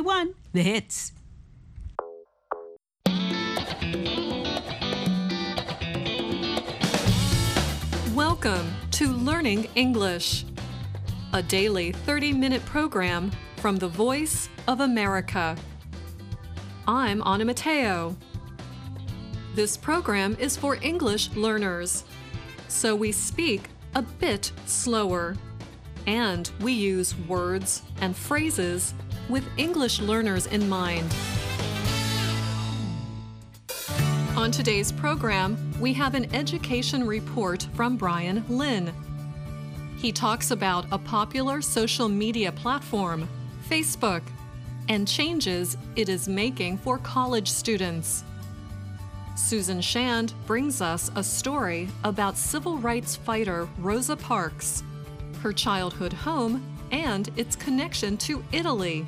91.1, The Hits. Welcome to Learning English, a daily 30-minute program from the Voice of America. I'm Anna Mateo. This program is for English learners, so we speak a bit slower, and we use words and phrases with English learners in mind. On today's program, we have an education report from Brian Lynn. He talks about a popular social media platform, Facebook, and changes it is making for college students. Susan Shand brings us a story about civil rights fighter Rosa Parks, her childhood home, and its connection to Italy.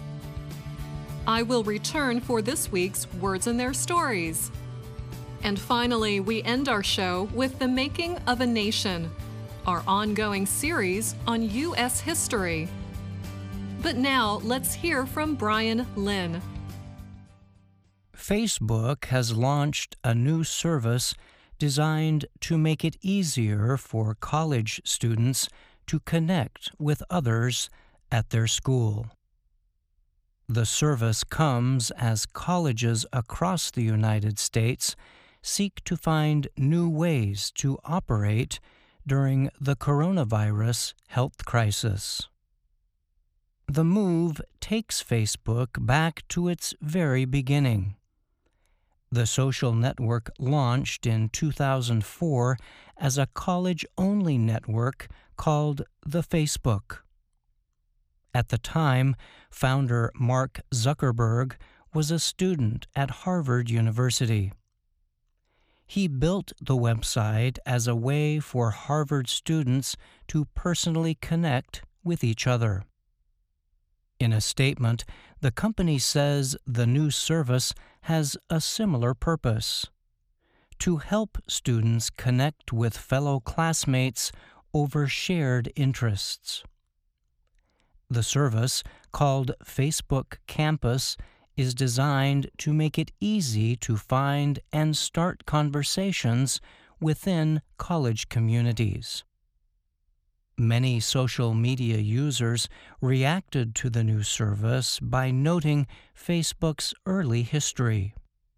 I will return for this week's Words and Their Stories. And finally, we end our show with The Making of a Nation, our ongoing series on U.S. history. But now, let's hear from Brian Lynn. Facebook has launched a new service designed to make it easier for college students to connect with others at their school. The service comes as colleges across the United States seek to find new ways to operate during the coronavirus health crisis. The move takes Facebook back to its very beginning. The social network launched in 2004 as a college-only network called The Facebook. At the time, founder Mark Zuckerberg was a student at Harvard University. He built the website as a way for Harvard students to personally connect with each other. In a statement, the company says the new service has a similar purpose: to help students connect with fellow classmates over shared interests. The service, called Facebook Campus, is designed to make it easy to find and start conversations within college communities. Many social media users reacted to the new service by noting Facebook's early history.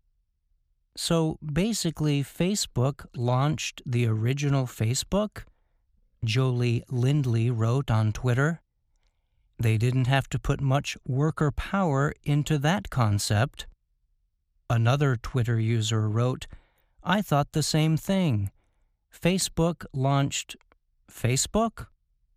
So basically, Facebook launched the original Facebook? Jolie Lindley wrote on Twitter. They didn't have to put much worker power into that concept. Another Twitter user wrote, "I thought the same thing. Facebook launched Facebook?"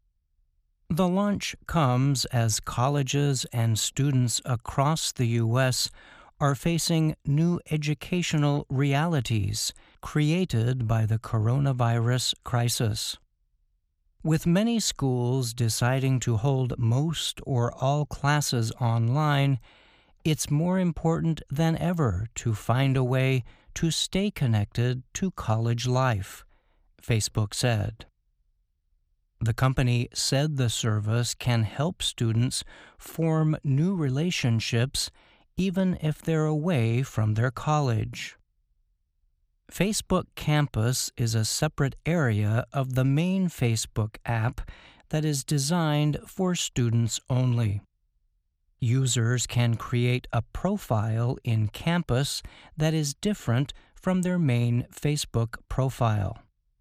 The launch comes as colleges and students across the U.S. are facing new educational realities created by the coronavirus crisis. With many schools deciding to hold most or all classes online, it's more important than ever to find a way to stay connected to college life, Facebook said. The company said the service can help students form new relationships even if they're away from their college. Facebook Campus is a separate area of the main Facebook app that is designed for students only. Users can create a profile in Campus that is different from their main Facebook profile.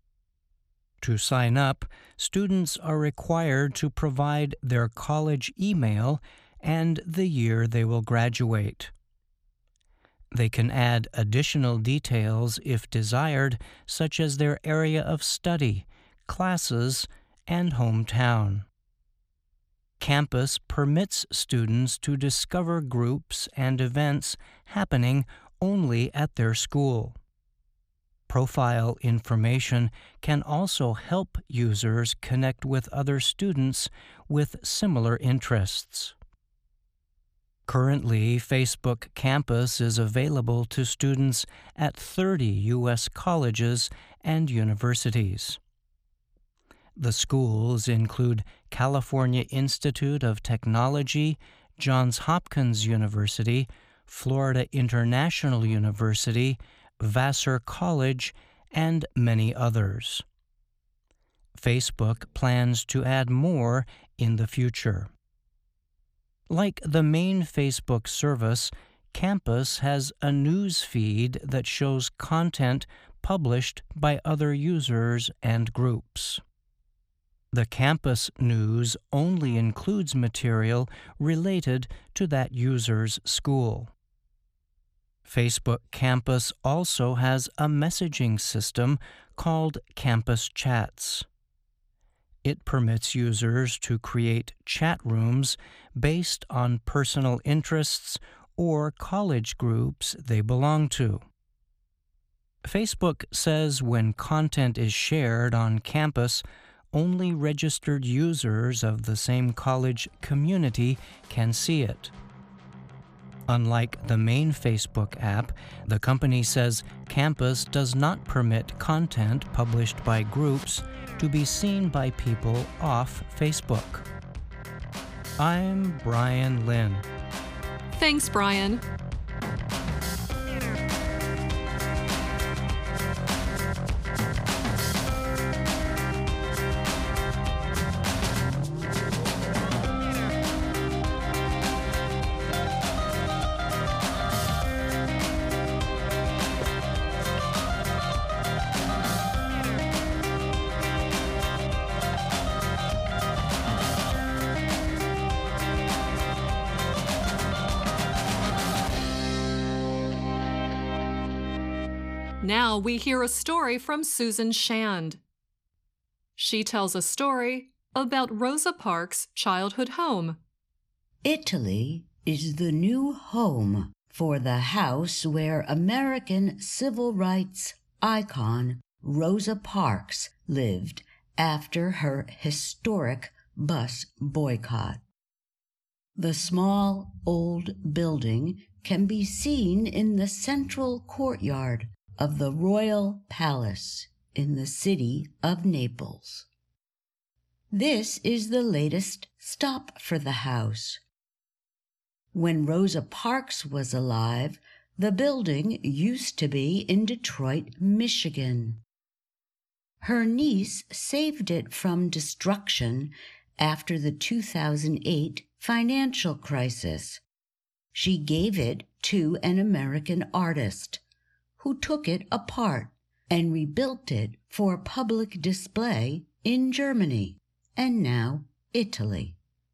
To sign up, students are required to provide their college email and the year they will graduate. They can add additional details if desired, such as their area of study, classes, and hometown. Campus permits students to discover groups and events happening only at their school. Profile information can also help users connect with other students with similar interests. Currently, Facebook Campus is available to students at 30 U.S. colleges and universities. The schools include California Institute of Technology, Johns Hopkins University, Florida International University, Vassar College, and many others. Facebook plans to add more in the future. Like the main Facebook service, Campus has a news feed that shows content published by other users and groups. The Campus news only includes material related to that user's school. Facebook Campus also has a messaging system called Campus Chats. It permits users to create chat rooms based on personal interests or college groups they belong to. Facebook says when content is shared on campus, only registered users of the same college community can see it. Unlike the main Facebook app, the company says Campus does not permit content published by groups to be seen by people off Facebook. I'm Brian Lynn. Thanks, Brian. Now we hear a story from Susan Shand. She tells a story about Rosa Parks' childhood home. Italy is the new home for the house where American civil rights icon Rosa Parks lived after her historic bus boycott. The small, old building can be seen in the central courtyard of the Royal Palace in the city of Naples. This is the latest stop for the house. When Rosa Parks was alive, the building used to be in Detroit, Michigan. Her niece saved it from destruction after the 2008 financial crisis. She gave it to an American artist, who took it apart and rebuilt it for public display in Germany and now Italy.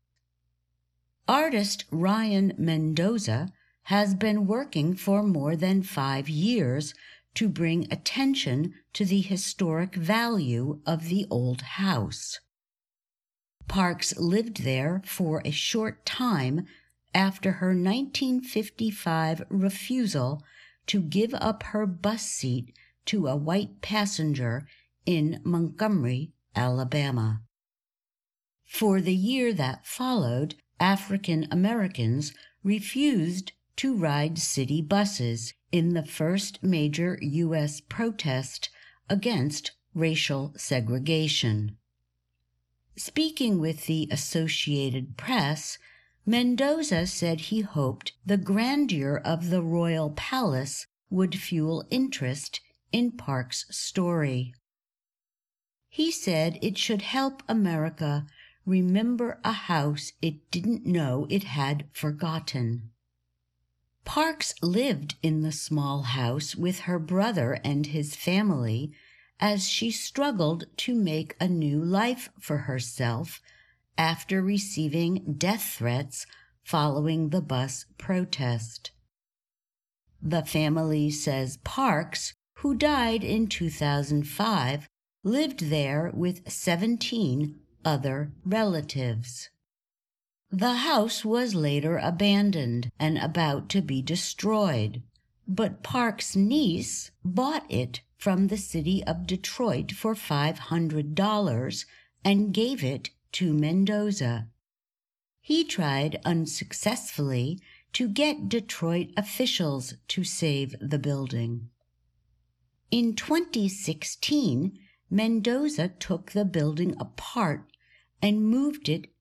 Artist Ryan Mendoza has been working for more than 5 years to bring attention to the historic value of the old house. Parks lived there for a short time after her 1955 refusal to give up her bus seat to a white passenger in Montgomery, Alabama. For the year that followed, African Americans refused to ride city buses in the first major U.S. protest against racial segregation. Speaking with the Associated Press, Mendoza said he hoped the grandeur of the Royal Palace would fuel interest in Parks' story. He said it should help America remember a house it didn't know it had forgotten. Parks lived in the small house with her brother and his family as she struggled to make a new life for herself after receiving death threats following the bus protest. The family says Parks, who died in 2005, lived there with 17 other relatives. The house was later abandoned and about to be destroyed, but Parks' niece bought it from the city of Detroit for $500 and gave it to Mendoza. He tried unsuccessfully to get Detroit officials to save the building. In 2016, Mendoza took the building apart and moved it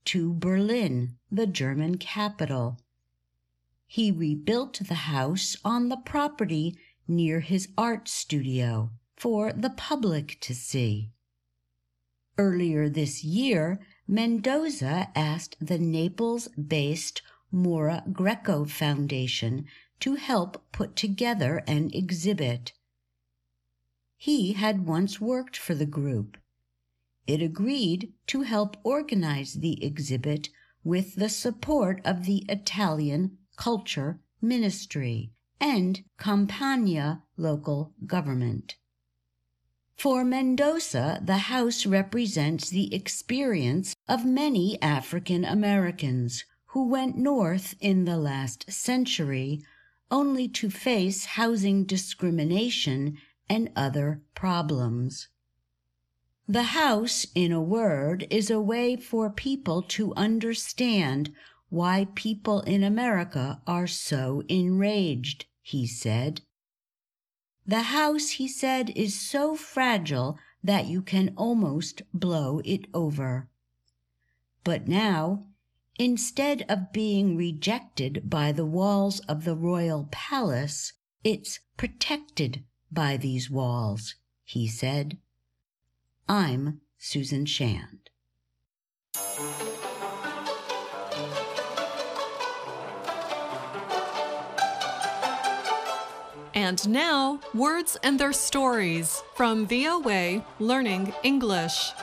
to Berlin, the German capital. He rebuilt the house on the property near his art studio for the public to see. Earlier this year, Mendoza asked the Naples-based Mora Greco Foundation to help put together an exhibit. He had once worked for the group. It agreed to help organize the exhibit with the support of the Italian Culture Ministry and Campania local government. For Mendoza, the house represents the experience of many African Americans who went north in the last century only to face housing discrimination and other problems. The house, in a word, is a way for people to understand why people in America are so enraged, he said. The house, he said, is so fragile that you can almost blow it over. But now, instead of being rejected by the walls of the royal palace, it's protected by these walls, he said. I'm Susan Shand. And now, Words and Their Stories from VOA Learning English.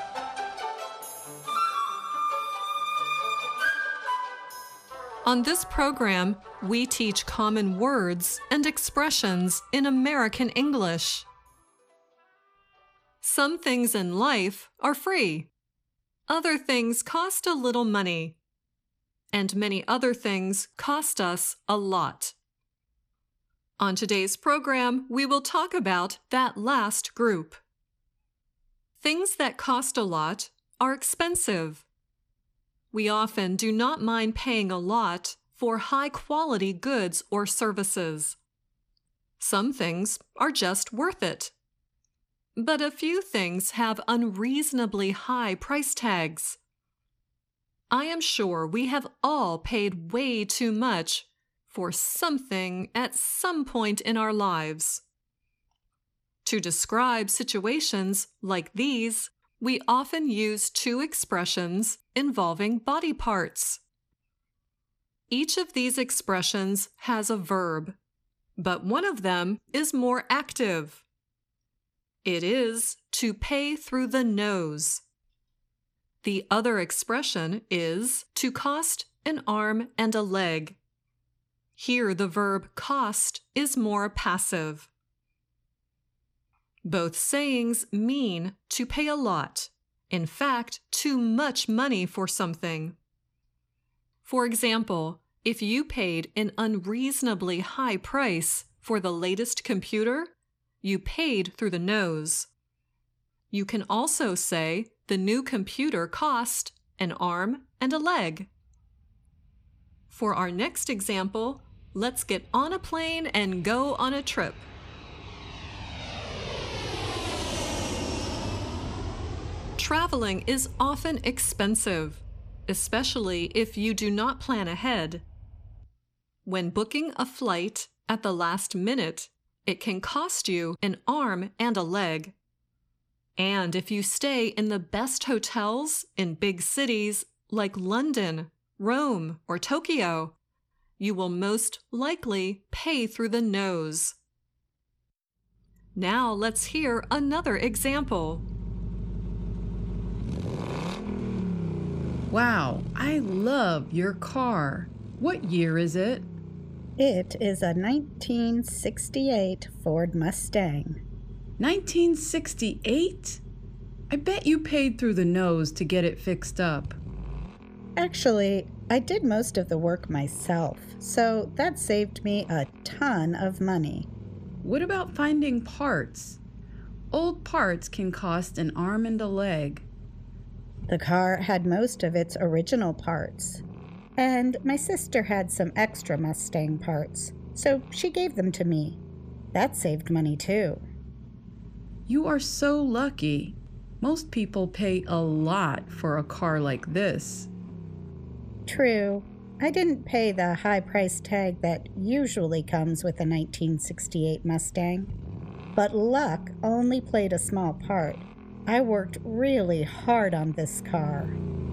On this program, we teach common words and expressions in American English. Some things in life are free. Other things cost a little money. And many other things cost us a lot. On today's program, we will talk about that last group. Things that cost a lot are expensive. We often do not mind paying a lot for high-quality goods or services. Some things are just worth it. But a few things have unreasonably high price tags. I am sure we have all paid way too much for something at some point in our lives. To describe situations like these, we often use two expressions involving body parts. Each of these expressions has a verb, but one of them is more active. It is to pay through the nose. The other expression is to cost an arm and a leg. Here the verb cost is more passive. Both sayings mean to pay a lot, in fact, too much money for something. For example, if you paid an unreasonably high price for the latest computer, you paid through the nose. You can also say the new computer cost an arm and a leg. For our next example, let's get on a plane and go on a trip. Traveling is often expensive, especially if you do not plan ahead. When booking a flight at the last minute, it can cost you an arm and a leg. And if you stay in the best hotels in big cities like London, Rome, or Tokyo, you will most likely pay through the nose. Now let's hear another example. Wow, I love your car. What year is it? It is a 1968 Ford Mustang. 1968? I bet you paid through the nose to get it fixed up. Actually, I did most of the work myself, so that saved me a ton of money. What about finding parts? Old parts can cost an arm and a leg. The car had most of its original parts, and my sister had some extra Mustang parts, so she gave them to me. That saved money too. You are so lucky. Most people pay a lot for a car like this. True, I didn't pay the high price tag that usually comes with a 1968 Mustang. But luck only played a small part. I worked really hard on this car.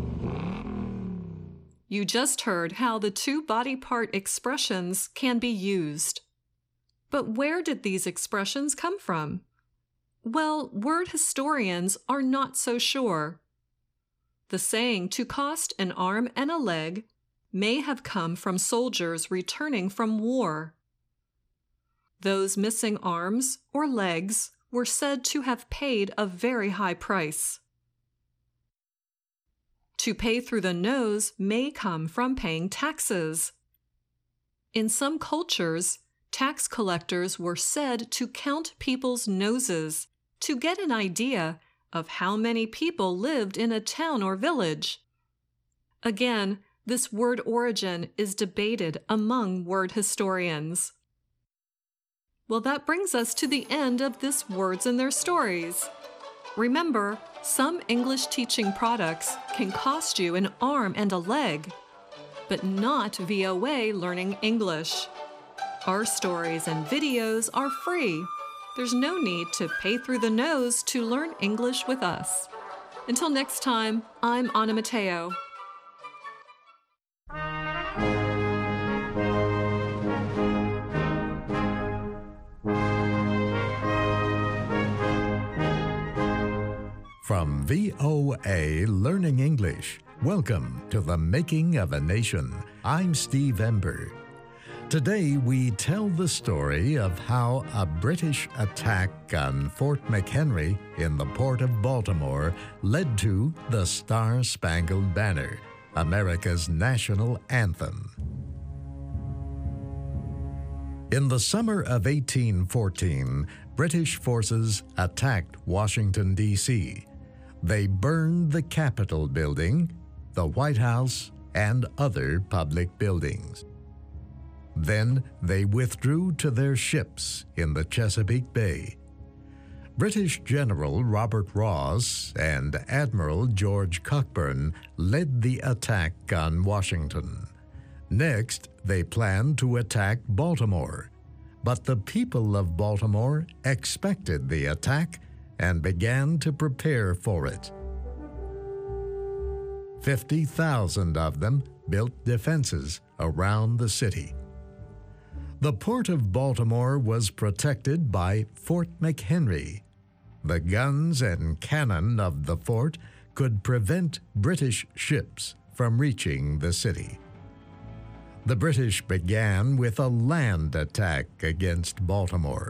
You just heard how the two body part expressions can be used. But where did these expressions come from? Well, word historians are not so sure. The saying, "to cost an arm and a leg," may have come from soldiers returning from war. Those missing arms or legs were said to have paid a very high price. To pay through the nose may come from paying taxes. In some cultures, tax collectors were said to count people's noses to get an idea of how many people lived in a town or village. Again, this word origin is debated among word historians. Well, that brings us to the end of this Words and Their Stories. Remember, some English teaching products can cost you an arm and a leg, but not VOA Learning English. Our stories and videos are free. There's no need to pay through the nose to learn English with us. Until next time, I'm Anna Mateo. From VOA Learning English, welcome to The Making of a Nation. I'm Steve Ember. Today we tell the story of how a British attack on Fort McHenry in the Port of Baltimore led to the Star-Spangled Banner, America's national anthem. In the summer of 1814, British forces attacked Washington, D.C. They burned the Capitol building, the White House, and other public buildings. Then they withdrew to their ships in the Chesapeake Bay. British General Robert Ross and Admiral George Cockburn led the attack on Washington. Next, they planned to attack Baltimore, but the people of Baltimore expected the attack and began to prepare for it. 50,000 of them built defenses around the city. The Port of Baltimore was protected by Fort McHenry. The guns and cannon of the fort could prevent British ships from reaching the city. The British began with a land attack against Baltimore.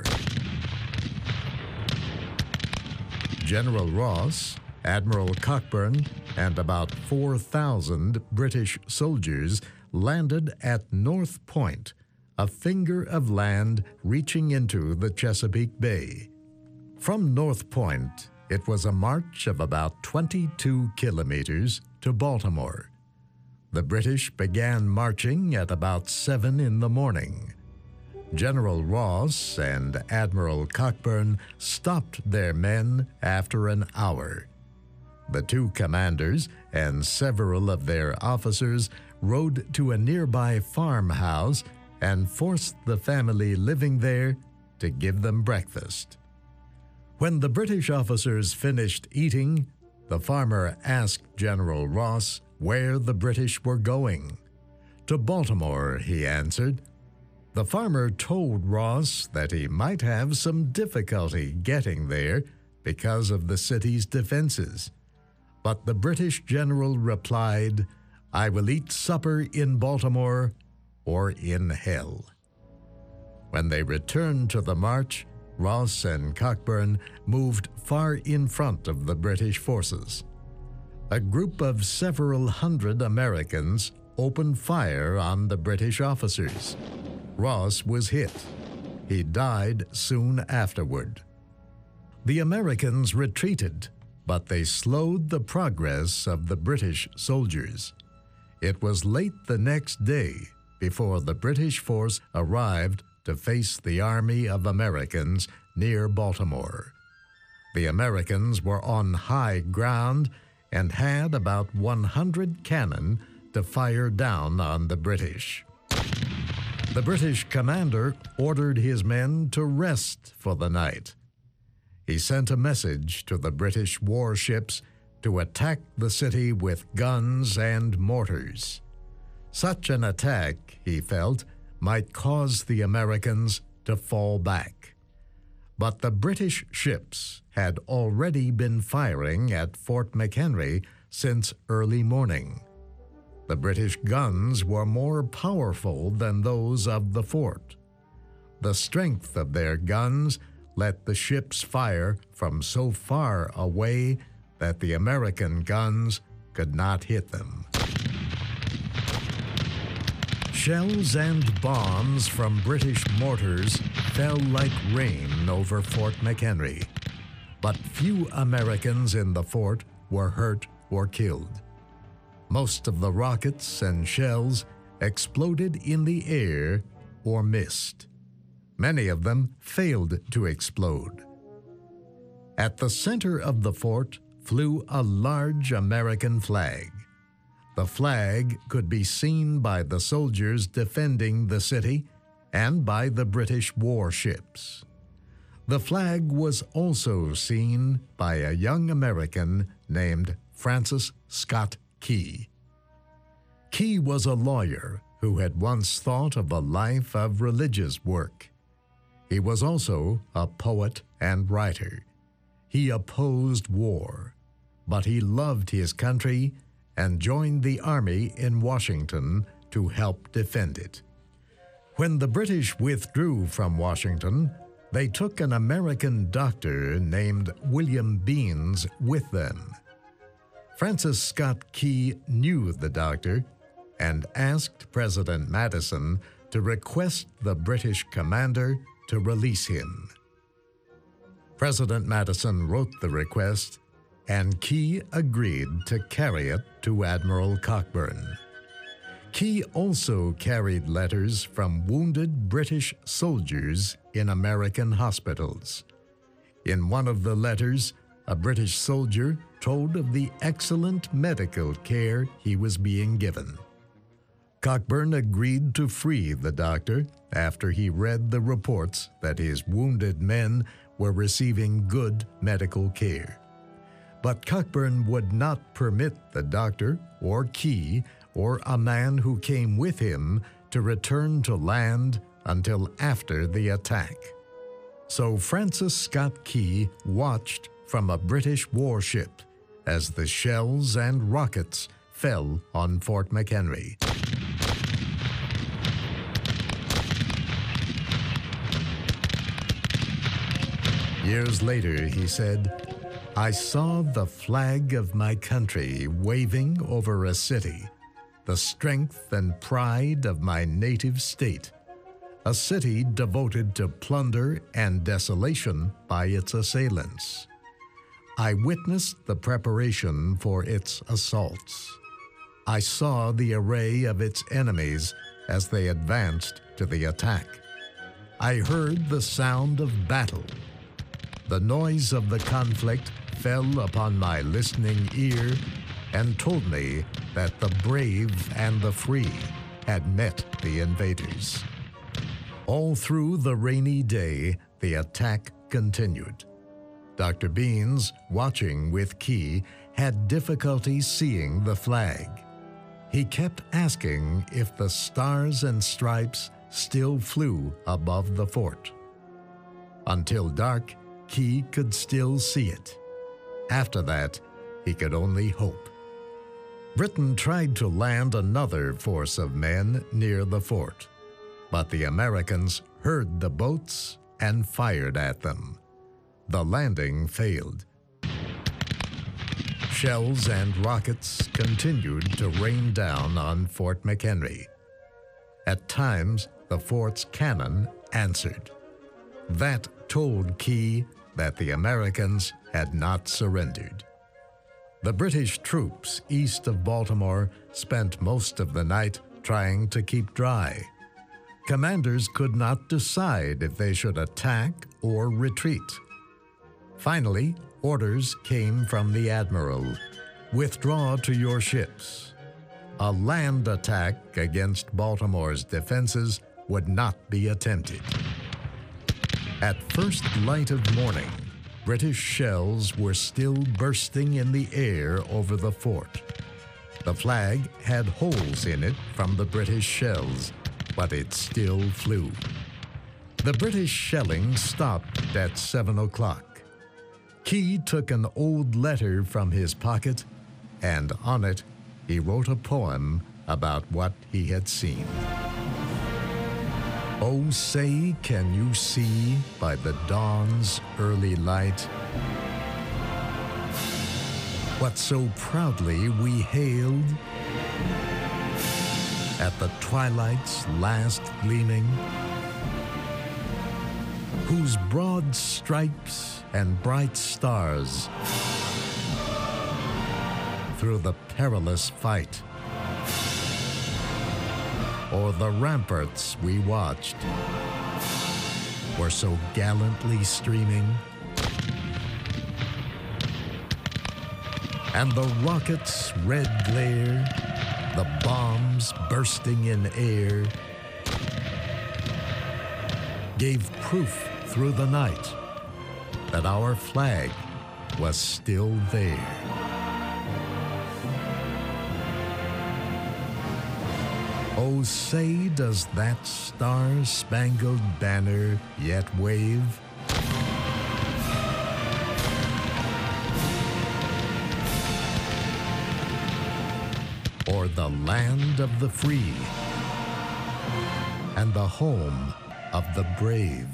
General Ross, Admiral Cockburn, and about 4,000 British soldiers landed at North Point, a finger of land reaching into the Chesapeake Bay. From North Point, it was a march of about 22 kilometers to Baltimore. The British began marching at about 7 in the morning. General Ross and Admiral Cockburn stopped their men after an hour. The two commanders and several of their officers rode to a nearby farmhouse and forced the family living there to give them breakfast. When the British officers finished eating, the farmer asked General Ross where the British were going. To Baltimore, he answered. The farmer told Ross that he might have some difficulty getting there because of the city's defenses. But the British general replied, "I will eat supper in Baltimore or in hell." When they returned to the march, Ross and Cockburn moved far in front of the British forces. A group of several hundred Americans opened fire on the British officers. Ross was hit. He died soon afterward. The Americans retreated, but they slowed the progress of the British soldiers. It was late the next day before the British force arrived to face the army of Americans near Baltimore. The Americans were on high ground and had about 100 cannon to fire down on the British. The British commander ordered his men to rest for the night. He sent a message to the British warships to attack the city with guns and mortars. Such an attack, he felt, might cause the Americans to fall back. But the British ships had already been firing at Fort McHenry since early morning. The British guns were more powerful than those of the fort. The strength of their guns let the ships fire from so far away that the American guns could not hit them. Shells and bombs from British mortars fell like rain over Fort McHenry, but few Americans in the fort were hurt or killed. Most of the rockets and shells exploded in the air or missed. Many of them failed to explode. At the center of the fort flew a large American flag. The flag could be seen by the soldiers defending the city and by the British warships. The flag was also seen by a young American named Francis Scott Key. Key was a lawyer who had once thought of a life of religious work. He was also a poet and writer. He opposed war, but he loved his country and joined the army in Washington to help defend it. When the British withdrew from Washington, they took an American doctor named William Beans with them. Francis Scott Key knew the doctor and asked President Madison to request the British commander to release him. President Madison wrote the request, and Key agreed to carry it to Admiral Cockburn. Key also carried letters from wounded British soldiers in American hospitals. In one of the letters, a British soldier told of the excellent medical care he was being given. Cockburn agreed to free the doctor after he read the reports that his wounded men were receiving good medical care. But Cockburn would not permit the doctor or Key or a man who came with him to return to land until after the attack. So Francis Scott Key watched from a British warship as the shells and rockets fell on Fort McHenry. Years later, he said, "I saw the flag of my country waving over a city, the strength and pride of my native state, a city devoted to plunder and desolation by its assailants. I witnessed the preparation for its assaults. I saw the array of its enemies as they advanced to the attack. I heard the sound of battle. The noise of the conflict fell upon my listening ear and told me that the brave and the free had met the invaders." All through the rainy day, the attack continued. Dr. Beans, watching with Key, had difficulty seeing the flag. He kept asking if the stars and stripes still flew above the fort. Until dark, Key could still see it. After that, he could only hope. Britain tried to land another force of men near the fort, but the Americans heard the boats and fired at them. The landing failed. Shells and rockets continued to rain down on Fort McHenry. At times, the fort's cannon answered. That told Key that the Americans had not surrendered. The British troops east of Baltimore spent most of the night trying to keep dry. Commanders could not decide if they should attack or retreat. Finally, orders came from the admiral. "Withdraw to your ships." a land attack against Baltimore's defenses would not be attempted. At first light of morning, British shells were still bursting in the air over the fort. The flag had holes in it from the British shells, but it still flew. The British shelling stopped at 7 o'clock. Key took an old letter from his pocket, and on it he wrote a poem about what he had seen. Oh, say, can you see by the dawn's early light what so proudly we hailed at the twilight's last gleaming, whose broad stripes and bright stars through the perilous fight o'er the ramparts we watched were so gallantly streaming, and the rockets' red glare, the bombs bursting in air, gave proof through the night that our flag was still there. Oh, say, does that star-spangled banner yet wave? O'er the land of the free and the home of the brave.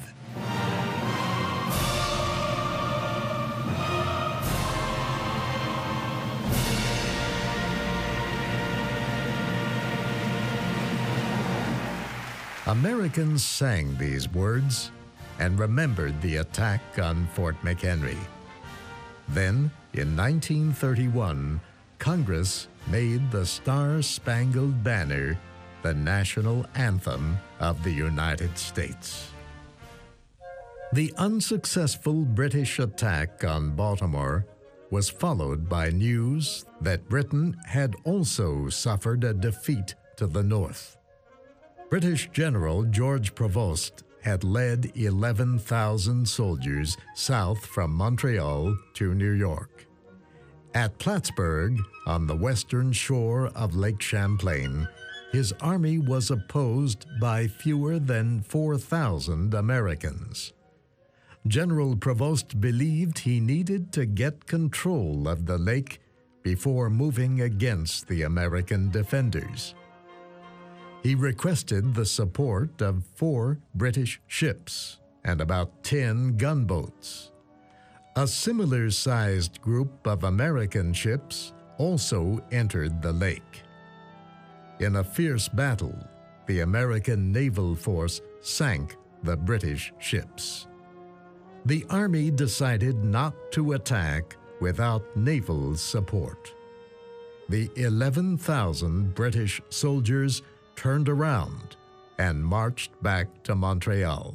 Americans sang these words and remembered the attack on Fort McHenry. Then, in 1931, Congress made the Star-Spangled Banner the national anthem of the United States. The unsuccessful British attack on Baltimore was followed by news that Britain had also suffered a defeat to the north. British General George Prevost had led 11,000 soldiers south from Montreal to New York. At Plattsburgh, on the western shore of Lake Champlain, his army was opposed by fewer than 4,000 Americans. General Prevost believed he needed to get control of the lake before moving against the American defenders. He requested the support of 4 British ships and about 10 gunboats. A similar-sized group of American ships also entered the lake. In a fierce battle, the American naval force sank the British ships. The Army decided not to attack without naval support. The 11,000 British soldiers turned around and marched back to Montreal.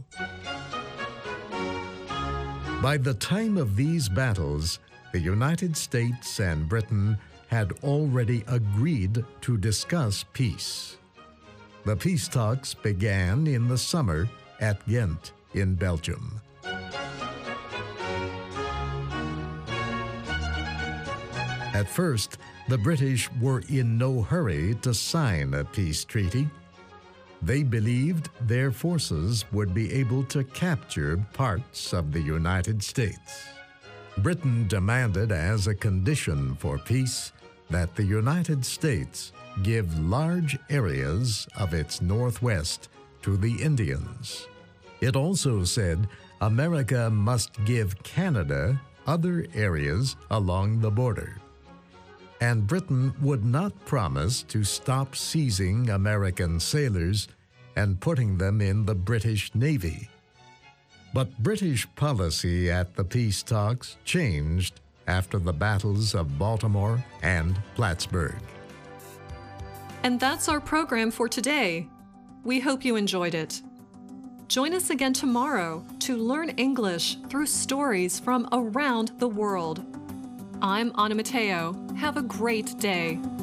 By the time of these battles, the United States and Britain had already agreed to discuss peace. The peace talks began in the summer at Ghent in Belgium. At first, the British were in no hurry to sign a peace treaty. They believed their forces would be able to capture parts of the United States. Britain demanded as a condition for peace that the United States give large areas of its Northwest to the Indians. It also said America must give Canada other areas along the border. And Britain would not promise to stop seizing American sailors and putting them in the British Navy. But British policy at the peace talks changed after the battles of Baltimore and Plattsburgh. And that's our program for today. We hope you enjoyed it. Join us again tomorrow to learn English through stories from around the world. I'm Anna Mateo. Have a great day.